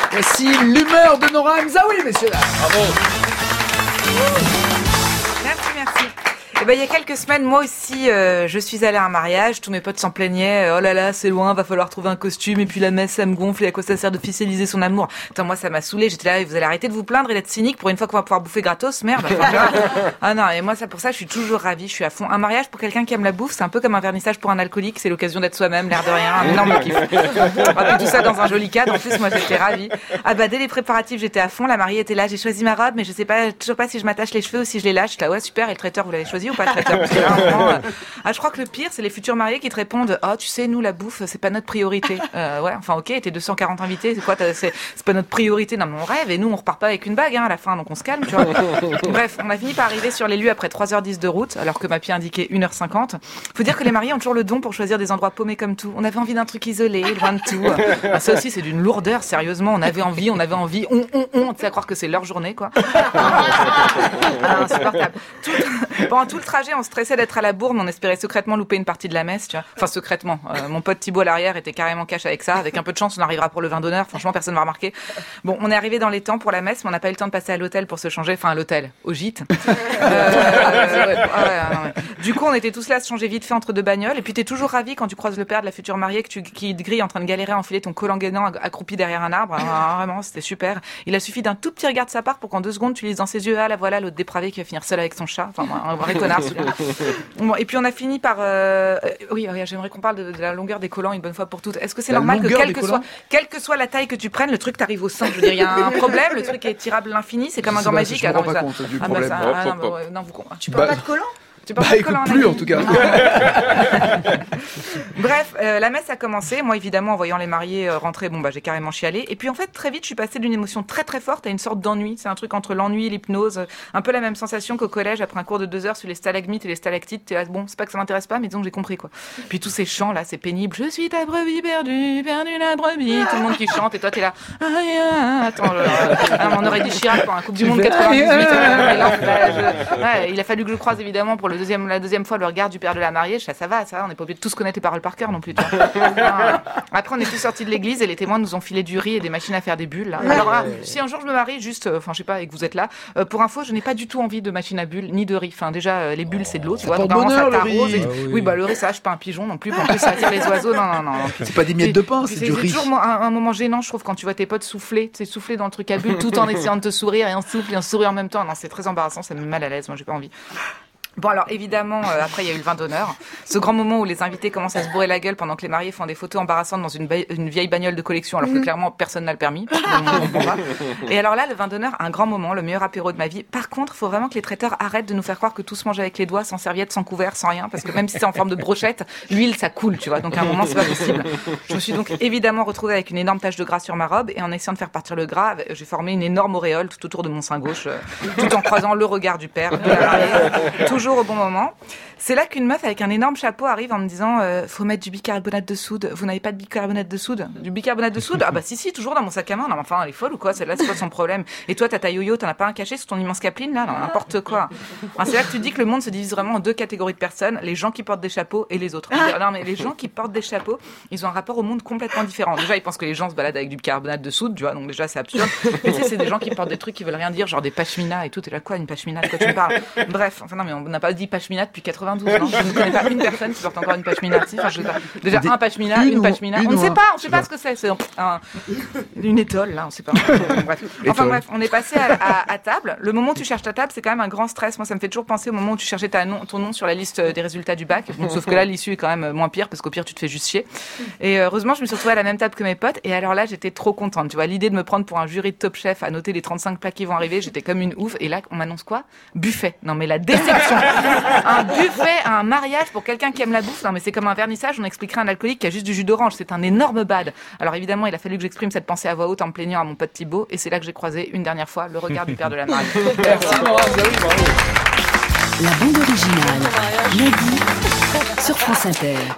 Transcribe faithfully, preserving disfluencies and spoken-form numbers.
Voici l'humeur de Nora Hamzaoui, messieurs dames. Bravo. Merci, merci. Eh ben, il y a quelques semaines, moi aussi, euh, je suis allée à un mariage. Tous mes potes s'en plaignaient. Oh là là, c'est loin, va falloir trouver un costume. Et puis la messe, ça me gonfle. Et à quoi ça sert d'officialiser son amour? Attends, moi, ça m'a saoulée. J'étais là, vous allez arrêter de vous plaindre et d'être cynique pour une fois qu'on va pouvoir bouffer gratos. Merde. Ah non, et moi, ça, pour ça, je suis toujours ravie. Je suis à fond. Un mariage pour quelqu'un qui aime la bouffe, c'est un peu comme un vernissage pour un alcoolique. C'est l'occasion d'être soi-même, l'air de rien. Un énorme kiff. Ah, tout ça dans un joli cadre. En plus, moi, j'étais ravie. Ah bah, dès les préparatifs, j'étais à fond. La mariée était là. J'ai choisi ma robe, mais je sais pas, toujours pas si je m'attache les cheveux ou si je les lâche. Là, ouais, super. Et le traiteur, vous l'avez choisi ou pas, le traiteur? Moment, euh... ah, je crois que le pire, c'est les futurs mariés qui te répondent « Oh, tu sais, nous, la bouffe, c'est pas notre priorité. Euh, » Ouais, enfin, ok, t'es deux cent quarante invités, c'est quoi, c'est, c'est pas notre priorité dans mon rêve, et nous, on repart pas avec une bague, hein, à la fin, donc on se calme, tu vois. Bref, on a fini par arriver sur les lieux après trois heures dix de route, alors que ma pied indiquait une heure cinquante. Faut dire que les mariés ont toujours le don pour choisir des endroits paumés comme tout. On avait envie d'un truc isolé, loin de tout. Ah, ça aussi, c'est d'une lourdeur, sérieusement. On avait envie, on avait envie, on, on, on, tu sais, à croire que c'est leur journée, quoi. Ah, insupportable. Tout, pendant tout le trajet, on stressait d'être à la bourre, mais on espérait secrètement louper une partie de la messe, tu vois. Enfin, secrètement. Euh, mon pote Thibaut à l'arrière était carrément cash avec ça. Avec un peu de chance, on arrivera pour le vin d'honneur. Franchement, personne ne m'a remarqué. Bon, on est arrivé dans les temps pour la messe, mais on n'a pas eu le temps de passer à l'hôtel pour se changer. Enfin, à l'hôtel, au gîte. Euh, euh, ouais, ouais, ouais. Du coup, on était tous là à se changer vite fait entre deux bagnoles. Et puis, t'es toujours ravi quand tu croises le père de la future mariée que tu, qui te grille en train de galérer à enfiler ton collant gainant accroupi derrière un arbre. Ah, vraiment, c'était super. Il a suffi d'un tout petit regard de sa part pour qu'en deux secondes, tu lises dans ses yeux, ah, la voilà, l'autre dépravé qui va finir seul avec son chat. Enfin, un vrai connard, celui-là. Bon, et puis, on a fini par, euh... oui, j'aimerais qu'on parle de, de la longueur des collants une bonne fois pour toutes. Est-ce que c'est la normal que quelle que collants soit, quelle que soit la taille que tu prennes, le truc t'arrive au sein? Je veux dire, il y a un problème, le truc est tirable à l'infini, c'est comme un gant magique. Je me rends ah, pas non, compte ça... du ah, problème. Bah, ça... ah, non, bah, ouais, non, vous... Tu parles bah... pas de collants? Tu parles bah, pas de écoute collants, plus en tout cas. Bref, euh, la messe a commencé. Moi, évidemment, en voyant les mariés euh, rentrer, bon, bah, j'ai carrément chialé. Et puis, en fait, très vite, je suis passée d'une émotion très, très forte à une sorte d'ennui. C'est un truc entre l'ennui et l'hypnose. Un peu la même sensation qu'au collège, après un cours de deux heures sur les stalagmites et les stalactites. T'es là, bon, c'est pas que ça m'intéresse pas, mais disons que j'ai compris, quoi. Puis, tous ces chants, là, c'est pénible. Je suis ta brebis perdue, perdue la brebis. Tout le monde qui chante, et toi, t'es là. Ah, ah, attends, euh, ah, on aurait dit Chirac pour un Coupe du Monde quatre-vingt-dix-huit. Euh, là, je... ouais, il a fallu que je le croise, évidemment, pour le deuxième, la deuxième fois, le regard du père de la mariée. Ça, ça va, ça va. On n'est pas obligé de tous connaître les paroles par cœur non plus. Après, on est tous sortis de l'église et les témoins nous ont filé du riz et des machines à faire des bulles. Là. Alors, là, si un jour je me marie, juste, enfin, euh, je sais pas, et que vous êtes là, euh, pour info, je n'ai pas du tout envie de machine à bulles ni de riz. Enfin, déjà, euh, les bulles, c'est de l'eau, tu vois. Donc, bonheur, ça t'arrose. Et... Ah, oui. oui, bah, le riz, ça, je suis pas un pigeon non plus. En plus, ça attire les oiseaux. Non, non, non. non. C'est pas des miettes de pain, c'est, c'est du riz. C'est toujours un, un moment gênant, je trouve, quand tu vois tes potes souffler, tu sais, souffler dans le truc à bulles tout en essayant de te sourire et on souffle et on sourit en même temps. Non, c'est très embarrassant, ça me met mal à l'aise. Moi, j'ai pas envie. Bon, alors évidemment, euh, après il y a eu le vin d'honneur, ce grand moment où les invités commencent à se bourrer la gueule pendant que les mariés font des photos embarrassantes dans une, ba- une vieille bagnole de collection, alors que clairement personne n'a le permis. Et alors là, le vin d'honneur, un grand moment, le meilleur apéro de ma vie. Par contre, il faut vraiment que les traiteurs arrêtent de nous faire croire que tout se mange avec les doigts, sans serviette, sans couvert, sans rien, parce que même si c'est en forme de brochette, l'huile ça coule, tu vois. Donc à un moment, c'est pas possible. Je me suis donc évidemment retrouvée avec une énorme tache de gras sur ma robe, et en essayant de faire partir le gras, j'ai formé une énorme auréole tout autour de mon sein gauche, euh, tout en croisant le regard du père, de la mariée, toujours au bon moment. C'est là qu'une meuf avec un énorme chapeau arrive en me disant euh, faut mettre du bicarbonate de soude. Vous n'avez pas de bicarbonate de soude? Du bicarbonate de soude? Ah bah si si, toujours dans mon sac à main. Non mais enfin, elle est folle ou quoi? Celle-là, c'est quoi son problème? Et toi, t'as ta yo-yo, t'en as pas un caché sur ton immense capeline là? Non, n'importe quoi. Enfin, c'est là que tu te dis que le monde se divise vraiment en deux catégories de personnes, les gens qui portent des chapeaux et les autres. Non mais les gens qui portent des chapeaux, ils ont un rapport au monde complètement différent. Déjà, ils pensent que les gens se baladent avec du bicarbonate de soude, tu vois, donc déjà c'est absurde. Mais tu sais, c'est des gens qui portent des trucs qui veulent rien dire, genre des pashminas et tout. T'es là quoi, une pashmina? De quoi tu me parles? Bref, enfin non mais on n'a pas dit pashmina depuis quatre-vingt-douze, non? Je ne connais pas une personne qui porte encore une pashmina. Enfin, je sais pas. Déjà des, un pashmina, une, une pashmina. Une on ne sait pas, on ne sait pas ce que c'est. C'est un, une étole là, on ne sait pas. Bref. Enfin bref, on est passé à, à, à table. Le moment où tu cherches ta table, c'est quand même un grand stress. Moi, ça me fait toujours penser au moment où tu cherchais ta nom, ton nom sur la liste des résultats du bac. Bon, sauf que là, l'issue est quand même moins pire parce qu'au pire, tu te fais juste chier. Et heureusement, je me suis retrouvée à la même table que mes potes. Et alors là, j'étais trop contente. Tu vois, l'idée de me prendre pour un jury de Top Chef à noter les trente-cinq plats qui vont arriver, j'étais comme une ouf. Et là, on m'annonce quoi? Buffet. Non mais la déception. Un buffet à un mariage pour quelqu'un qui aime la bouffe. Non mais c'est comme un vernissage. On expliquerait à un alcoolique qui a juste du jus d'orange. C'est un énorme bad. Alors évidemment, il a fallu que j'exprime cette pensée à voix haute en me plaignant à mon pote Thibaut. Et c'est là que j'ai croisé une dernière fois le regard du père de la mariée. Merci Nora, oui, bravo. La bande originale, Lady, sur France Inter.